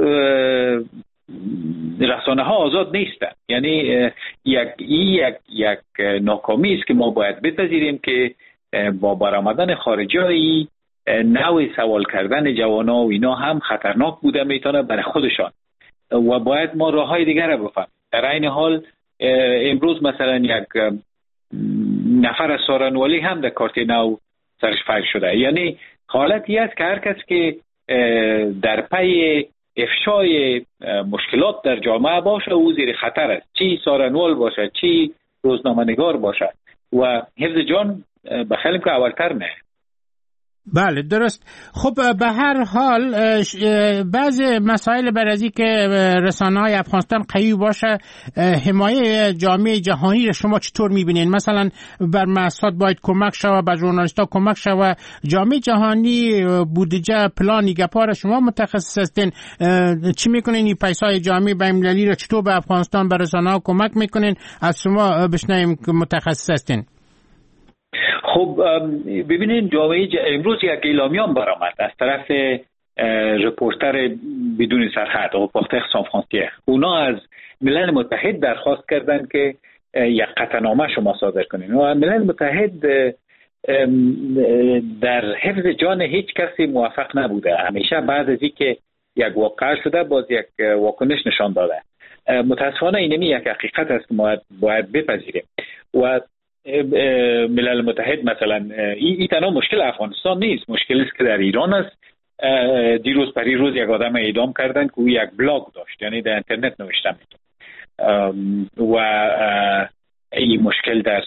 رسانه ها آزاد نیستند. یعنی یک یک یک ناکامی است که ما باید بپذیریم که با برآمدن خارجی نوع سوال کردن جوانا و اینا هم خطرناک بوده میتونه برای خودشان و باید ما راههای دیگر رو بفهمیم. در این حال امروز مثلا یک نفر از سارنوالی هم در کارت نو سرش فرق شده، یعنی حالتی است که هر کس که در پی افشای مشکلات در جامعه باشه او زیر خطر است، چی سارنوال باشه چی روزنامه‌نگار باشه و حفظ جان بخیلیم که اولتر نه. بله درست. خب به هر حال بعض مسائل برازی که رسانه های افغانستان قوی باشه، حمایه جامعه جهانی را شما چطور میبینین؟ مثلا بر مؤسسات باید کمک شود، به ژورنالیست‌ها کمک شود، جامعه جهانی بودجه پلانی گپا شما متخصص هستین، چی میکنین این پیسای جامعه بین‌المللی را چطور به افغانستان به رسانه ها کمک میکنین؟ از شما بشنویم که متخصص هستین. خب ببینید جامعه امروز یک اعلامیه برآمد از طرف رپورتر بدون سرحد و رپورتر سان فرانسیر. اونا از ملل متحد درخواست کردند که یک قطعنامه شما صادر کنین و ملل متحد در حفظ جان هیچ کسی موفق نبوده. همیشه بعد از اینکه یک واقعه شده باز یک واکنش نشان داده. متاسفانه اینمی یک حقیقت است که ما باید بپذیریم و ملل متحد مثلا این تنها مشکل افغانستان نیست، مشکلی است که در ایران است. دیروز پریروز یک آدم اعدام کردن که او یک بلاگ داشت، یعنی در اینترنت نوشته می‌کرد و این مشکل در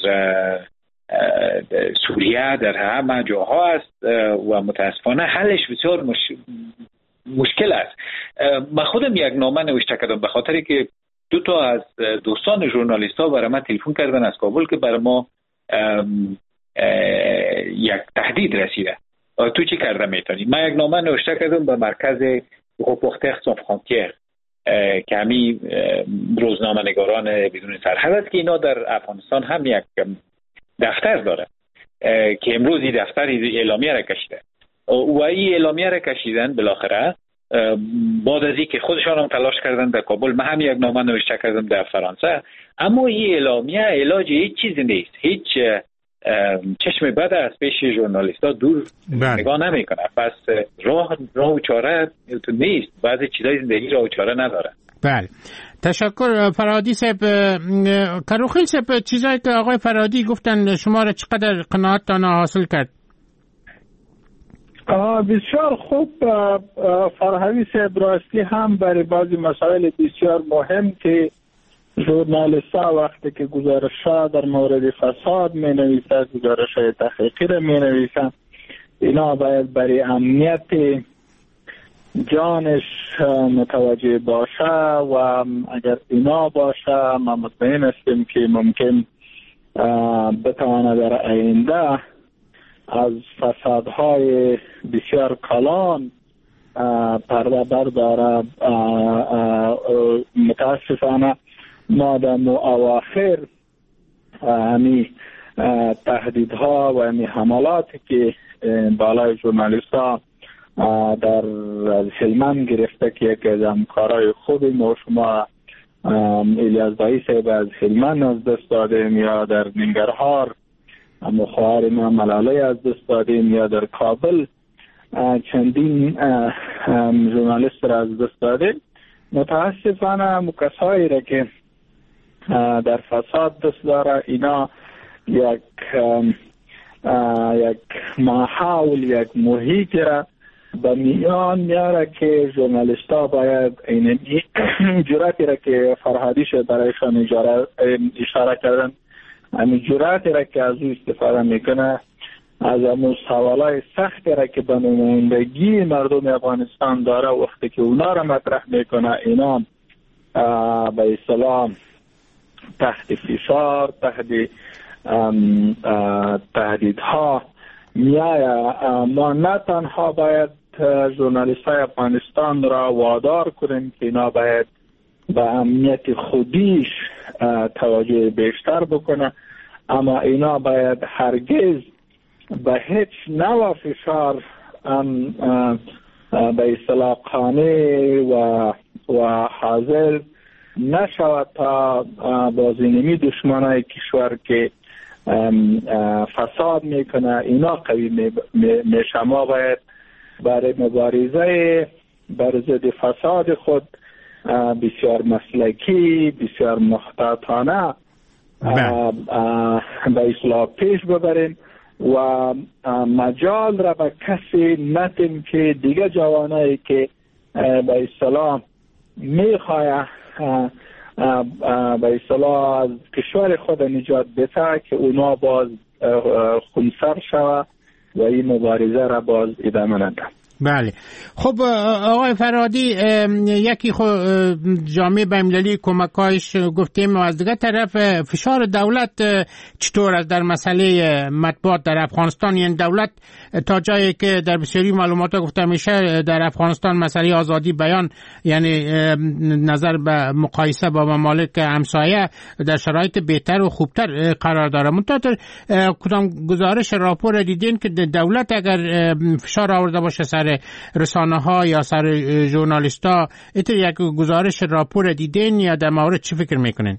سوریه در همه جاها است و متاسفانه حلش بسیار مش... مشکل است. من خودم یک نامه نوشته کردم به خاطر که دو تا از دوستان ژورنالیست ها برای من تلفن کردن از کابل که برای ما ام یک تهدید رسیده، تو چی کرده میتونی؟ من یک نامه نوشته کردم به مرکز رپورتر سان فرانسیر که همی روزنامه نگاران بدون سرحد است که اینا در افغانستان هم یک دفتر داره که امروز این دفتر اعلامیه را کشیده و این اعلامیه را کشیدن بالاخره بعد از اینکه خودشان هم تلاش کردن در کابل. من هم یک نامه نوشته کردم در فرانسه، اما این اعلامیه علاج هیچ چیزی نیست، هیچ چشم بد از پیش ژورنالیست‌ها دور نگاه نمیکنه. پس راه راه و چاره تو نیست. بعضی چیزای زندگی راه و چاره نداره. بله، تشکر فرهادی صاحب. کروخیل صاحب، چیزایی که آقای فرهادی گفتن شما را چقدر قناعتتان حاصل کرد؟ بسیار خوب. فرهادی صاحب راستی هم برای بعضی مسائل بسیار مهم که ژورنالیست ها وقتی که گزارش ها در مورد فساد می نویسند، گزارش های تحقیقی را می نویسند، اینا باید برای امنیت جانش متوجه باشه و اگر اینا باشه ما مطمئن هستیم که ممکن بتواند در آینده از فسادهای بسیار کلان پرده برداره. متاسفانه ما در اواخر همی تهدیدها و همی حملاتی که بالای ژورنالیست ها در هلمند گرفته که یکی از همکارای خوب ما شما الیاس دایی صاحب از هلمند از دست دادیم، یا در ننگرهار خواهر ما ملاله از دست دادیم، یا در کابل چندین ژورنالیست را از دست دادیم. متاسفانه کسایی را که در فساد دست داره اینا یک یک ماحول، یک محیط را به میان میاره که ژورنالیست ها باید این جراتی را که فرهادی شد برایشان اشاره کردن، همین جراتی را که از او استفاده میکنه، از همون سوالای سختی را که به نمایندگی مردم افغانستان داره وقتی که اونا را مطرح میکنه، اینا به اصطلاح تحت فشار، تحت تهدیدها میآید. ما نه تنها باید ژورنالیست های افغانستان را وادار کنیم که اینا باید به امنیت خودیش توجه بیشتر بکنه، اما اینا باید هرگز به هیچ نوع فشار به اصطلاح قانع و و حاضر نشود تا بازینمی دشمنای کشور که فساد میکنه اینا قوی میشه. ما باید برای مبارزه بر ضد فساد خود بسیار مسلکی، بسیار محتاطانه به اصلاح پیش ببریم و مجال را به کسی ندیم که دیگه جوانایی که به اصطلاح میخواه به اصطلاح از کشور خود نجات بده که اونا باز خونسر شود و این مبارزه را باز ادامه نده. بله، خب آقای فرهادی، یکی خو جامعه بین‌المللی کمکایش گفتیم و از دیگه طرف فشار دولت چطور است در مسئله مطبوعات در افغانستان؟ یعنی دولت تا جایی که در بسیاری معلومات گفته میشه در افغانستان مسئله آزادی بیان، یعنی نظر به مقایسه با ممالک همسایه، در شرایط بهتر و خوبتر قرار داره. منتها کدام گزارش راپور دیدین که دولت اگر فشار آورده باشه سر رسانه ها یا سر ژورنالیست ها، ایتر یک گزارش راپور دیدین یا در مورد چی فکر میکنین؟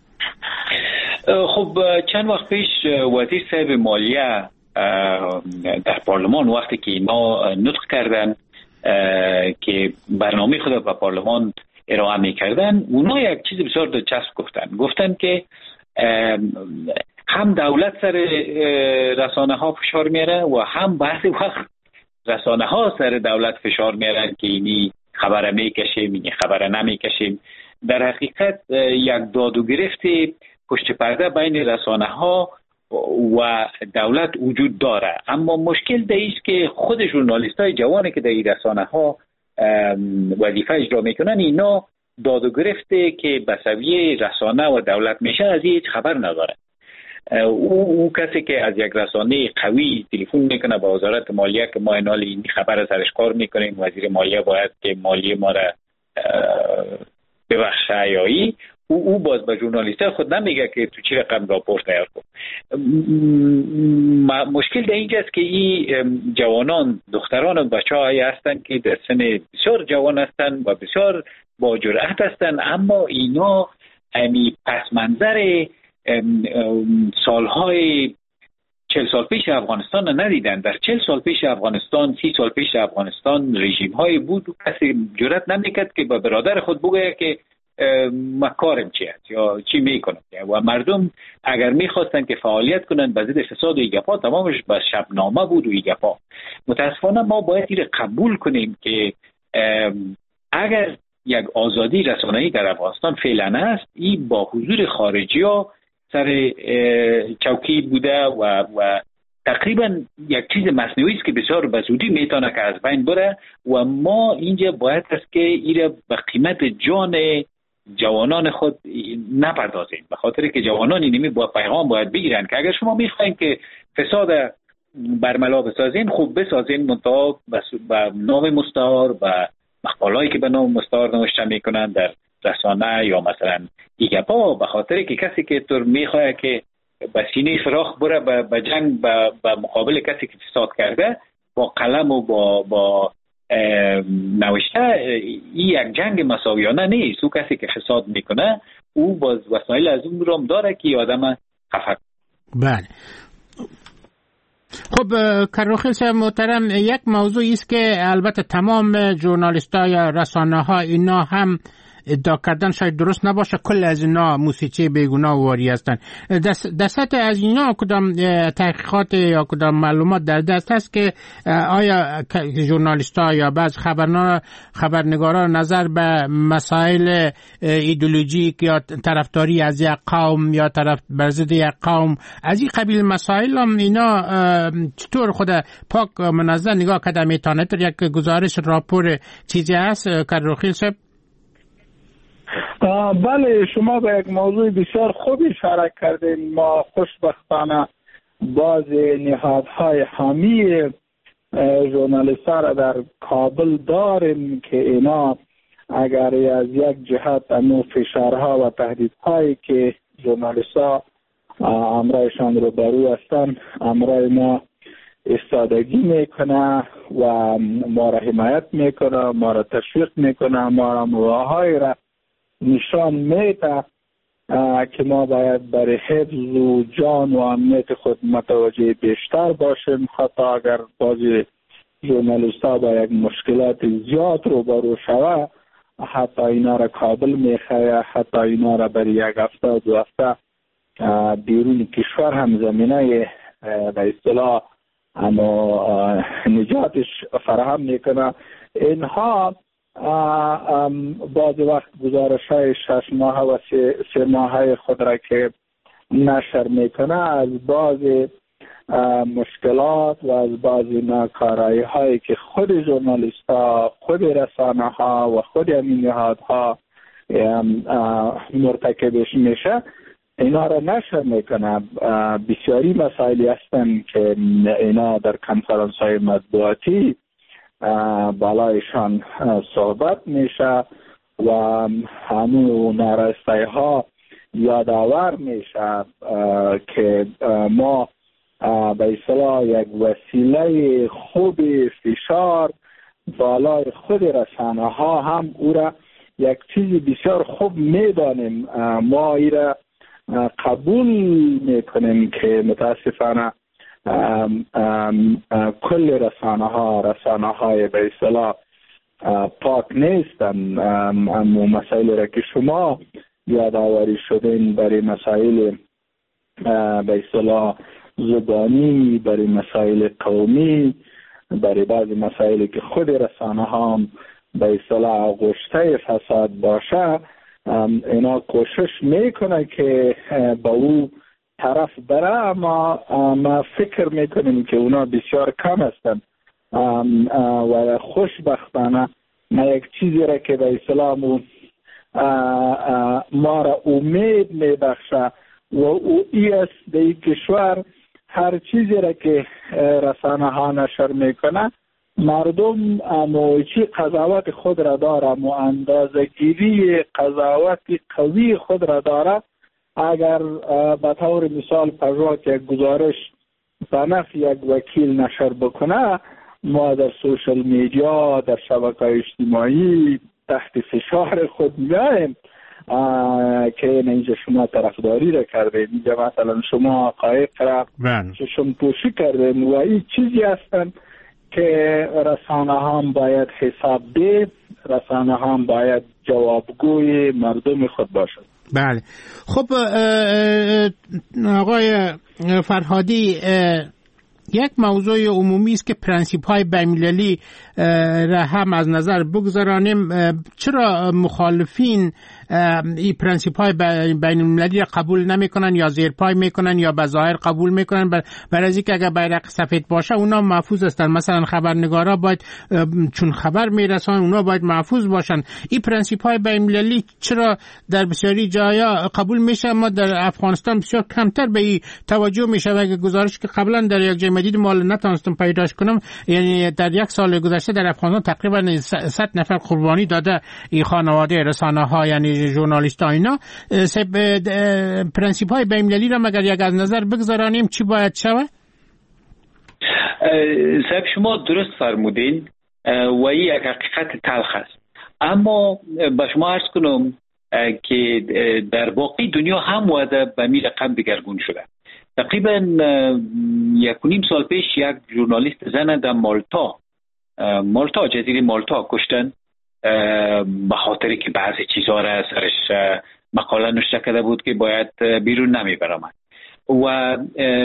خب چند وقت پیش وزیر صاحب مالیه در پارلمان وقتی که اینا نطق کردن که برنامه خود به پارلمان ارائه میکردن، اونا یک چیز بسیار دلچسب گفتن. گفتن که هم دولت سر رسانه ها فشار میاره و هم بعضی وقت رسانه ها سر دولت فشار میارن که اینی خبر میکشیم، اینی خبر نمیکشیم. در حقیقت یک داد و گرفت پشت پرده بین رسانه ها و دولت وجود داره، اما مشکل در است که خود ژورنالیست های جوانی که در این رسانه ها وظیفه اجرا میکنن، اینا داد و گرفت که به سویه رسانه و دولت میشه از هیچ خبر نداره. او, او کسی که از یک رسانه قوی تلفن میکنه به وزارت مالیه که ما اینال این خبر از سرش کار میکنیم، وزیر مالیه باید که مالیه ما را ببخشه یایی، او او باز به ژورنالیست خود نمیگه که تو چی رقم راپورت تیار کن. مشکل در اینجاست که این جوانان، دختران و بچه‌هایی هستند که در سن بسیار جوان هستند و بسیار با جرأت هستند، اما اینا امی پس منظر سالهای چهل سال پیش افغانستان ندیدن. در چهل سال پیش افغانستان، سی سال پیش افغانستان رژیم های بود و کسی جرئت نمیکرد که به برادر خود بگه که مکارم چی است یا چی میکنه. و مردم اگر میخواستن که فعالیت کنن به ضد فساد و ایگپا، تمامش به شبنامه بود و ایگپا. متاسفانه ما باید این قبول کنیم که اگر یک آزادی رسانه‌ای در افغانستان فعلا است، این با حضور خارجی ها سر چوکی بوده و و تقریبا یک چیز مصنوعی است که بسیار به زودی میتونه که از بین بره و ما اینجا باید است که این به قیمت جان جوانان خود نپردازیم، به خاطر که جوانان اینمی با پیغام باید بگیرن که اگر شما میخواین که فساد برملا بسازین، خوب بسازین، منتها به نام مستعار و مقالهایی که به نام مستعار نوشته میکنن در رسانه یا مثلا ایگپا، به خاطر که کسی که طور میخواه که به سینه فراخ بره به جنگ به مقابل کسی که فساد کرده با قلم و با با نوشته، این یک جنگ مساویانه نیست. او کسی که فساد میکنه او باز وسایل از اون روم داره که آدم خفه. بله. خب کروخیل صاحب محترم، یک موضوعی است که البته تمام ژورنالیست‌ها یا رسانه‌ها اینا هم ادعا کردن شاید درست نباشه، کل از اینا موسیقی بیگناه واری هستند. دست از اینا کدام تحقیقات یا کدام معلومات در دست هست که آیا ژورنالیست‌ها یا بعض خبرنگارا خبرنگارا نظر به مسائل ایدئولوژیک یا طرفداری از یک قوم یا طرف بر ضد یک قوم از این قبیل مسائل هم اینا چطور خود پاک منظم نگاه کرده میتونه؟ در یک گزارش راپور چیزی هست کروخیل صاحب؟ بله، شما به یک موضوع بسیار خوب اشاره کردین. ما خوشبختانه بعض نهادهای حامی ژورنالیست‌ها را در کابل داریم که اینا اگر از یک جهت امو فشارها و تهدیدهایی که ژورنالیست‌ها امرایشان رو برو هستند، امرای ما استادگی میکنه و ما را حمایت میکنه، ما را تشویق میکنه، ما را راههای را نشان میده که ما باید برای حفظ و جان و امنیت خود متوجه بیشتر باشیم. حتی اگر بعضی ژورنالیست‌ها با یک مشکلات زیاد رو برو شوه، حتی اینا را کابل میخواه، حتی اینا را برای یک هفته دو هفته بیرون کشور هم زمینه به اصطلاح اما نجاتش فراهم میکنه. اینها بعض وقت گزارش های شش ماه و سه, سه ماه خود را که نشر میکنه از بعض مشکلات و از بعض ناکارایی هایی که خود ژورنالیست ها، خود رسانه ها و خود امین نهادها مرتکبش میشه، اینا را نشر میکنه. بسیاری مسائلی هستن که اینا در کنفرانس های مطبوعاتی بالایشان صحبت میشه و همون نارسایی ها یادآور میشه که ما به اصطلاح یک وسیله خوب فشار بالای خود رسانه ها هم او را یک چیز بسیار خوب میدانیم. ما ای را قبول میکنیم که متاسفانه ام ام ام کل رسانه ها رسانه های به اصطلاح پاک نیستن. اما مسائل را که شما یادآوری شدین برای مسائل به اصطلاح زبانی، برای مسائل قومی، برای بعضی مسائلی که خود رسانه ها به اصطلاح آغشته فساد باشه، اینا کوشش میکنه که با او طرف بره، اما ما فکر میکنیم که اونا بسیار کم هستند و خوشبختانه ما یک چیزی را که به اصطلاح ما را امید میبخشه و او ای است در این کشور هر چیزی را که رسانه ها نشر میکنه مردم اموچی قضاوت خود را داره، مو اندازه گیری قضاوت قوی خود را داره. اگر به طور مثال پژواک یک گزارش به نفع یک وکیل نشر بکنه، ما در سوشل میدیا، در شبکه‌های اجتماعی تحت فشار خود میایم که اینجا شما طرفداری را کردین، اینجا مثلا شما حقایق را چشم پوشی کردین و این چیزی هستن که رسانه هم باید حساب ده، رسانه هم باید جوابگوی مردم خود باشد. بله. خب آقای فرهادی، یک موضوع عمومی است که پرنسیپ های بین‌المللی را هم از نظر بگذارانیم. چرا مخالفین این پرنسیپ های بین‌المللی را قبول نمی کنن یا زیر پای می کنن یا به ظاهر قبول می کنن؟ برای اینکه اگر بیرق سفید باشه اونا محفوظ هستن. مثلا خبرنگارا باید چون خبر می رسانن اونا باید محفوظ باشن. این پرنسیپ های بین‌المللی چرا در بسیاری جاها قبول میشه اما در افغانستان بسیار کمتر به این توجه میشه؟ و اگه گزارش که قبلا در یک جای مدید مال نتونستم پیداش کنم، یعنی در یک سال گذشته در افغانستان تقریبا صد نفر قربانی داده این خانواده رسانه ها، یعنی ژورنالیست ها. اینا پرنسیپ های بین‌المللی را مگر یک از نظر بگذارانیم چی باید شود؟ صاحب شما درست فرمودین و این یک حقیقت تلخ است، اما به شما عرض کنم که در باقی دنیا هم وضع به می رقم دگرگون شده. تقریبا یک و نیم سال پیش یک ژورنالیست زن در مالتا مالتا جزیره مالتا کشتن به خاطر که بعضی چیزها را سرش مقاله نوشته کرده بود که باید بیرون نمی برآمد و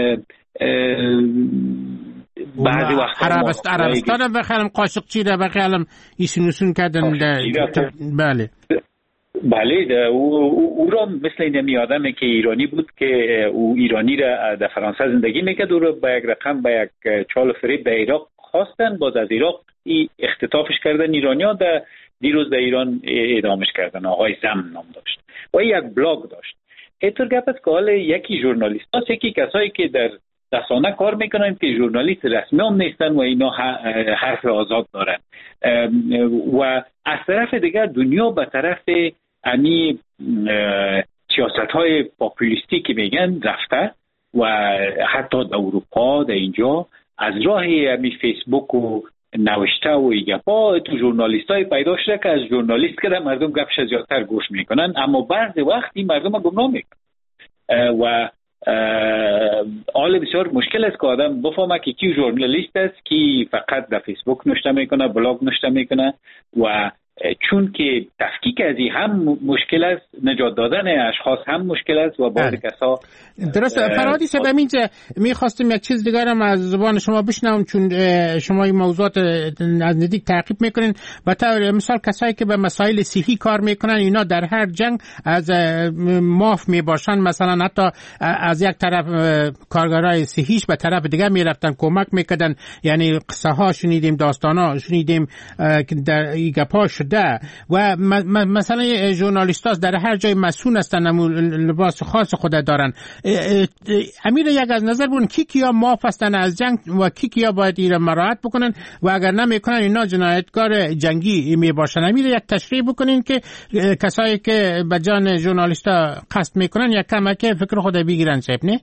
بعضی وقتا عربستان بخیرم قاشقچی را بخیرم ایشونوسون کردن. بله بله او, او را مثل این می آدمه که ایرانی بود که او ایرانی را در فرانسه زندگی میکرد، او را به یک رقم به یک چال و فریب به عراق خواستن، باز از عراق ای اختطافش کردن ایرانی ها، در دیروز در ایران اعدامش کردن. آقای زم نام داشت و یک بلاگ داشت. اینطور گپ است که حال یکی ژورنالیست هاست، یکی کسایی که در رسانه کار میکنن که ژورنالیست رسمی هم نیستن و اینا حرف آزاد دارن و از طرف دیگر دنیا به طرف امی سیاست های پاپولیستی که میگن رفته و حتی در اروپا در اینجا از راه امی فیسبوک و نوشته و ایگپا تو ژورنالیست های پیدا شده که از ژورنالیست که مردم گپش زیادتر گوش میکنن، اما بعضی وقت این مردم گمراه میکنن و حال بسیار مشکل است که آدم بفهمه که کی ژورنالیست است کی فقط در فیسبوک نوشته میکنه، بلاگ نوشته میکنه و چون که تفکیک از این هم مشکل است، نجات دادن اشخاص هم مشکل است و بعضی کسا درست. فرهادی صاحب اینجا میخواستم یک چیز دیگر هم از زبان شما بشنوم، چون شما این موضوعات از نزدیک تعقیب میکنین و تا مثال کسایی که به مسائل صحی کار میکنن اینا در هر جنگ از ماف میباشن، مثلا حتی از یک طرف کارگرای صحیش به طرف دیگه میرفتن کمک میکردن، یعنی قصه ها شنیدیم، داستان ها شنیدیم که در این گپا شده و مثلا ژورنالیست ها در هر جای مسئول هستن، لباس خاص خود دارن. امیر یک از نظر بون کی کیا معاف هستن از جنگ و کی کیا باید این مراعات بکنن و اگر نمیکنن اینا جنایتکار جنگی می باشن. امیر یک تشریح بکنین که کسایی که به جان ژورنالیست ها قصد میکنن یک کمک فکر خود بگیرن صاحب نه؟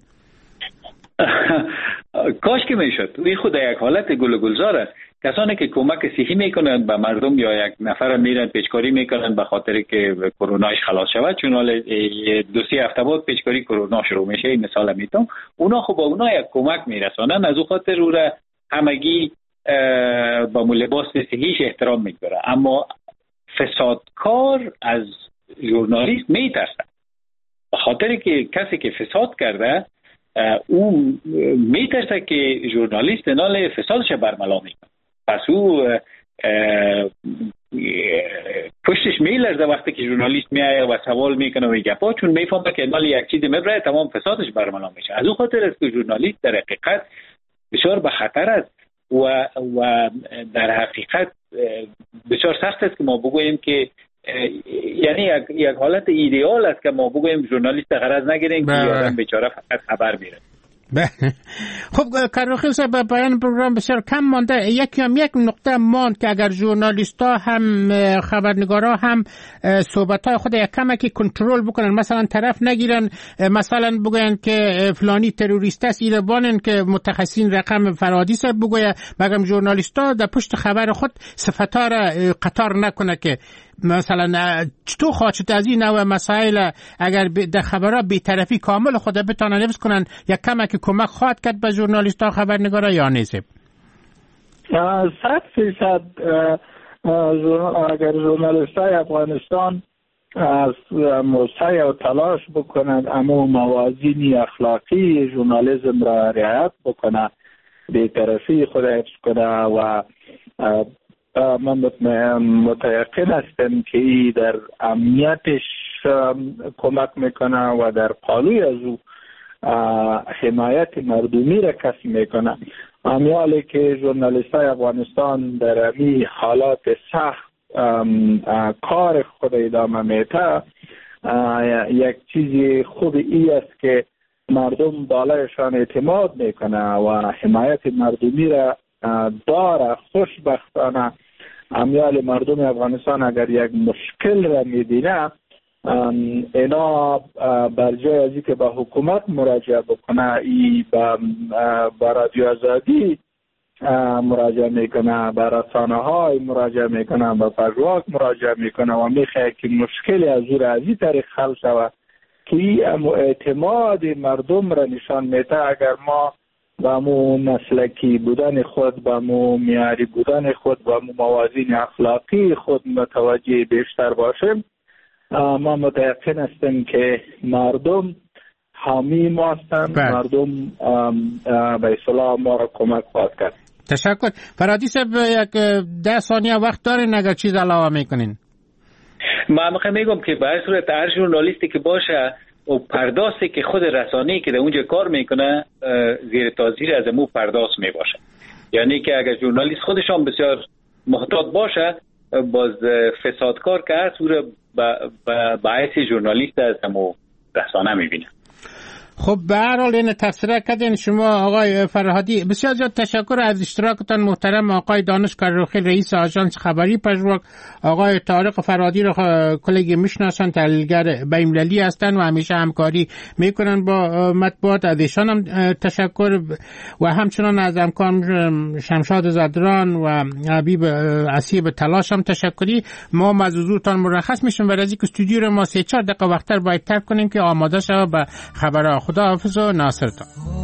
کاش که میشد. این خود یک حالت گل و گلزار است. کسانی که کمک صحی میکنن به مردم یا یک نفر میرن پیچکاری میکنن به خاطر که کروناش خلاص شود، چون حالا دو سه هفته بعد پیچکاری کرونا شروع میشه، این مثال میتونم، اونا خب با اونا یک کمک میرسانن، از او خاطر او را همگی با لباس صحیش احترام میگذاره. اما فسادکار از ژورنالیست میترسه به خاطر که کسی که فساد کرده او میترسه که ژورنالیست نال فسادش برملا میکنه، پس او پشتش میلرزه وقتی که ژورنالیست میایه و سوال میکنه و گپا، چون میفهمه که نال یک چیز میبره تمام فسادش برملا میشه. از اون خاطر است که ژورنالیست در حقیقت بسیار به خطر است و و در حقیقت بسیار سخت است که ما بگوییم که یعنی یک, یک حالت ایدئال است که ما بگوییم ژورنالیست غرض نگیریم که آدم بیچاره فقط خبر میره. خب کارخیل صاحب به پایان پروگرام بسیار کم مانده، یکی هم یک نقطه ماند که اگر ژورنالیستا هم خبرنگارا هم صحبت‌های خود یک کمکی کنترل بکنن، مثلا طرف نگیرن، مثلا بگوین که فلانی تروریست است، ایربانن که متخصصین رقم فرهادی صاحب بگوید، مگم ژورنالیستا در پشت خبر خود صفتا را قطار نکنه که مثلا چطور خواهد از این نوع مسائل اگر در خبرها بی‌طرفی کامل خود بتانن حفظ کنن یک کمک کمک خواهد کرد به ژورنالیست ها خبرنگارا یا نیست؟ صد فیصد اگر ژورنالیست های افغانستان از سعی و تلاش بکنند اما موازین اخلاقی ژورنالیسم را رعایت بکنند، بی‌طرفی خود حفظ کنند و من متیقن هستم که ای در امنیتش کمک میکنه و در پالوی از او حمایت مردمی را کسب میکنه. امیالی که ژورنالیست های افغانستان در امی حالات سخت کار خود ادامه میده، یک چیز خوب ای است که مردم بالایشان اعتماد میکنه و حمایت مردمی را داره. خوشبختانه امیال مردم افغانستان اگر یک مشکل را میبینه اینا بر جای از اینکه به حکومت مراجعه بکنه ای به رادیو آزادی مراجعه میکنه، به رسانه های مراجعه میکنه، به پژواک مراجعه میکنه و میخواه که مشکلی از او را از این طریق حل شود که این اعتماد مردم را نشان میده. اگر ما با مو مسلکی بودن خود، با مو معیاری بودن خود، با مو موازین اخلاقی خود متوجه بیشتر باشیم، ما متيقن هستیم که مردم حامی ما هستند، مردم به اصطلاح ما را کمک خواهد کرد. تشکر. فرادی صاحب یک ده ثانیه وقت دارین اگر چیز علاوه میکنین؟ من میخوام میگم که به هر صورت هر ژورنالیستی که باشه و پردازی که خود رسانه‌ای که در اونجا کار میکنه زیر تاثیر از مو پرداز میباشه، یعنی که اگر ژورنالیست خودشان بسیار محتاط باشه باز فسادکار که هست او را به حیث ژورنالیست از مو رسانه میبینه. خب به هر حال این تفسیر کردین شما آقای فرهادی. بسیار زیاد تشکر از اشتراکتان محترم. آقای دانش کروخی رئیس آژانس خبری پژواک، آقای طارق فرهادی رو کلیگ میشناسن، تحلیلگر بین‌المللی هستن و همیشه همکاری میکنن با مطبوعات. از ایشان هم تشکر و همچنان از همکارم شمشاد زدران و حبیب اسیب تلاش هم تشکری. ما از حضورتان مرخص میشیم و از اینکه استودیو رو ما سه چهار دقیقه وقتتر باید ترک کنیم که آماده شوه به خبرها. خدا حافظ و ناصر تا.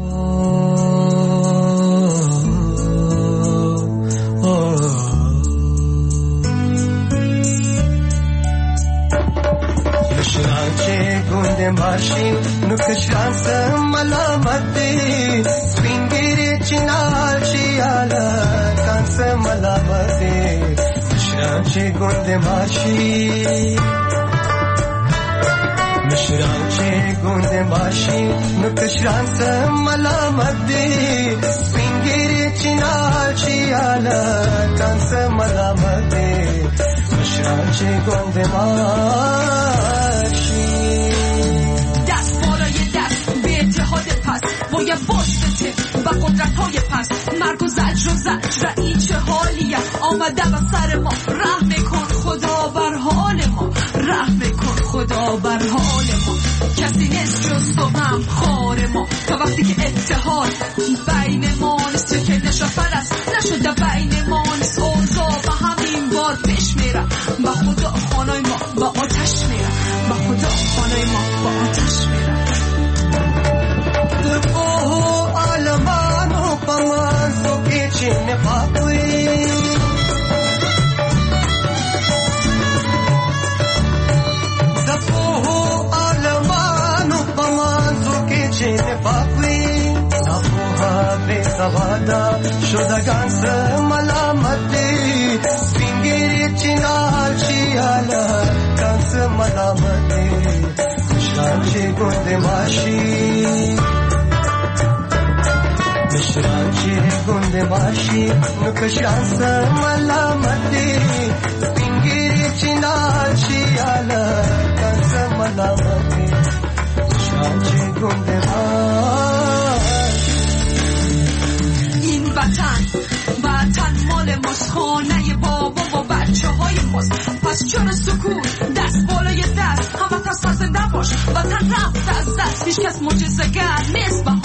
شرانچه گنده ماشین نکشان سملامتی سپینگیری چینال چیالا کان سملامتی شرانچه گنده ماشین مشرانچه گنده ماشین نکشان سملامتی سپینگیری چینال چیالا کان سملامتی مشرانچه گنده ماشین دست بالای دست به اتحاد پس و یه باشته و قدرت های پس مرگ و زجر و زجر این چه حالیه آمده و سر ما رحم کن خدا بر حال ما رحم کن خدا بر حال ما کسی نیست جز تو هم خار ما تا وقتی که اتحاد بین ما نیست که نشافر است نشده بین ما نیست اوضاع و همین باد پیش میره با خدا خانای ما با آتش میره با خدا خانای ما با آتش میره اوه آلمانو پمازو که چی نفاقوی زفوه آلمانو پمازو که چی نفاقوی زفوها بی سوادا شدگان سملامتی سپینگیری چینال چیالا کانس ملامتی شرانچه گنده ماشی مشرانچه گنده ماشی نکشان سملامتی سپینگیری چینال چیالا کانس ملامتی شرانچه گنده ماشی این وطن وطن مال ماست خانه بابا و بچه های ماست پس چرا سکوت دست بالای دست همه تستا زنده باش وطن رفت از دست هیچ کس معجزه‌گر نیست